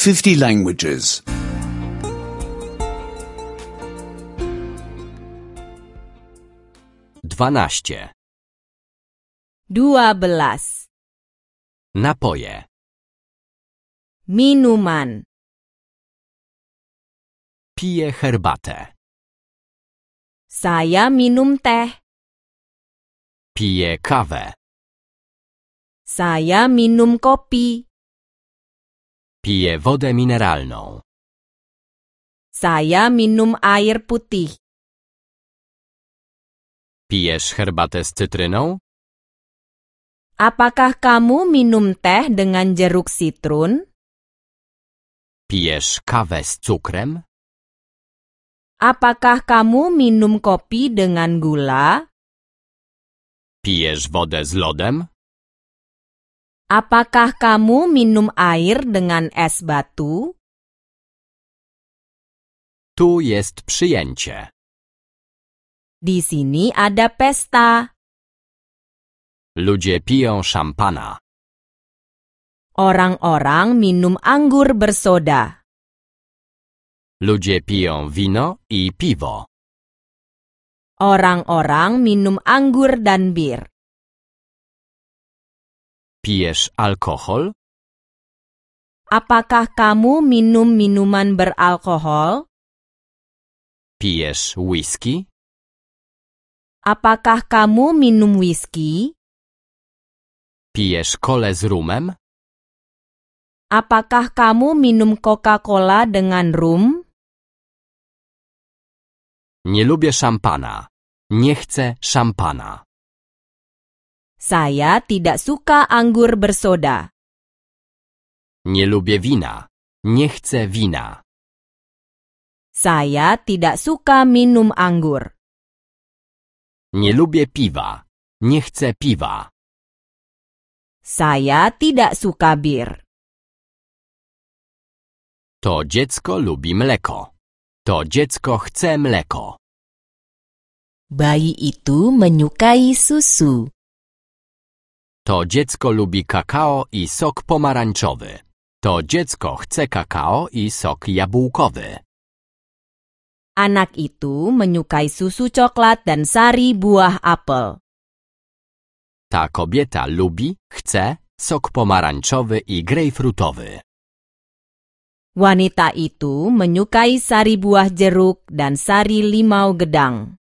50 languages. 12. 12. Napoje. Minuman. Piję herbatę. Saya minum teh. Piję kawę. Saya minum kopi. Piję wodę mineralną. Saya minum air putih. Pijesz herbatę z cytryną? Apakah kamu minum teh dengan jeruk sitrun? Pijesz kawę z cukrem? Apakah kamu minum kopi dengan gula? Pijesz wodę z lodem? Apakah kamu minum air dengan es batu? Tu jest przyjęcie. Di sini ada pesta. Ludzie piją szampana. Orang-orang minum anggur bersoda. Ludzie piją wino i piwo. Orang-orang minum anggur dan bir. Pijesz alkohol? Apakah kamu minum minuman beralkohol? Pijesz whisky? Apakah kamu minum whisky? Pijesz kolę z rumem? Apakah kamu minum Coca-Cola dengan rum? Nie lubię szampana. Nie chcę szampana. Saya tidak suka anggur bersoda. Nie lubię wina. Nie chcę wina. Saya tidak suka minum anggur. Nie lubię piwa. Nie chcę piwa. Saya tidak suka bir. To dziecko lubi mleko. To dziecko chce mleko. Bayi itu menyukai susu. To dziecko lubi kakao i sok pomarańczowy. To dziecko chce kakao i sok jabłkowy. Anak itu menyukai susu coklat dan sari buah apel. Ta kobieta lubi, chce sok pomarańczowy i grejpfrutowy. Wanita itu menyukai sari buah jeruk dan sari limau gedang.